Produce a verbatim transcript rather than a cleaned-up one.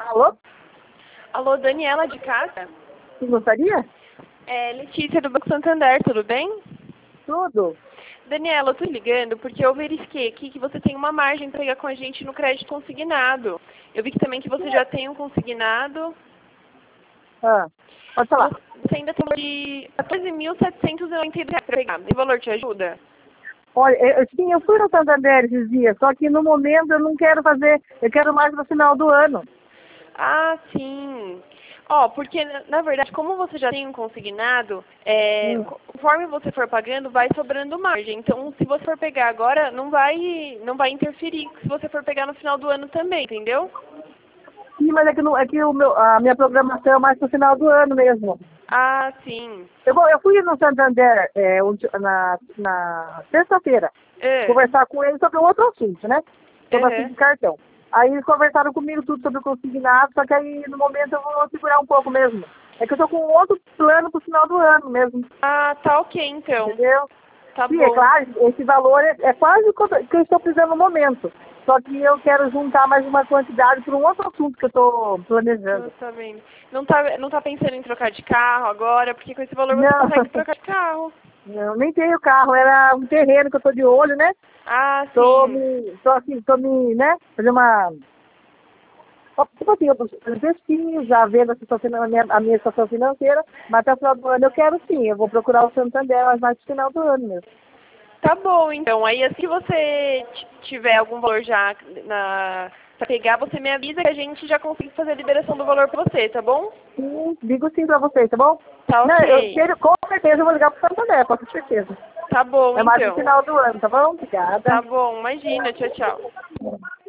Alô? Alô, Daniela de casa? Você gostaria? É Letícia do Banco Santander, tudo bem? Tudo. Daniela, eu tô ligando porque eu verifiquei aqui que você tem uma margem para pegar com a gente no crédito consignado. Eu vi que também que você já tem um consignado. Ah, pode falar. Você ainda tem de quatorze mil setecentos e noventa e dois reais para pegar. Esse valor te ajuda? Olha, eu, sim, eu fui no Santander esses dias, só que no momento eu não quero fazer, eu quero mais no final do ano. Ah, sim. Ó, porque na na verdade, como você já tem um consignado, é, Hum. conforme você for pagando, vai sobrando margem. Então, se você for pegar agora, não vai, não vai interferir se você for pegar no final do ano também, entendeu? Sim, mas é que, não, é que o meu, a minha programação é mais no final do ano mesmo. Ah, sim. Eu, vou- eu fui no Santander é, onde- na, na sexta-feira É. conversar com eles sobre um outro assunto, né? Sobre assunto Uhum. de cartão. Aí eles conversaram comigo tudo sobre o consignado, só que aí no momento eu vou segurar um pouco mesmo. É que eu tô com um outro plano pro final do ano mesmo, Ah, tá ok então. entendeu? Tá Sim, é bom. claro, esse valor é, é quase o que eu que eu estou precisando no momento. Só que eu quero juntar mais uma quantidade para um outro assunto que eu estou planejando. Não tá vendo. Não tá, não tá pensando em trocar de carro agora, porque com esse valor você Não, consegue trocar de carro. não, nem tenho carro, era um terreno que eu estou de olho, né? Ah, Tô sim. me, tô assim, tô me, né, fazer uma, ó, tipo assim, eu tô fazendo pesquisa, vendo a, situação, a, minha, a minha situação financeira, mas até o final do ano eu quero sim, eu vou procurar o Santander, mas mais no final do ano mesmo. Tá bom, então. Aí, assim que você t- tiver algum valor já na, pra pegar, você me avisa que a gente já consegue fazer a liberação do valor pra você, tá bom? Sim, digo sim pra vocês, tá bom? Tá Não, eu ok. quero, com certeza eu vou ligar pro Santander, com certeza. Tá bom, É mais no então. final do ano, tá bom? Tá Obrigada. bom, imagina. Tchau, tchau.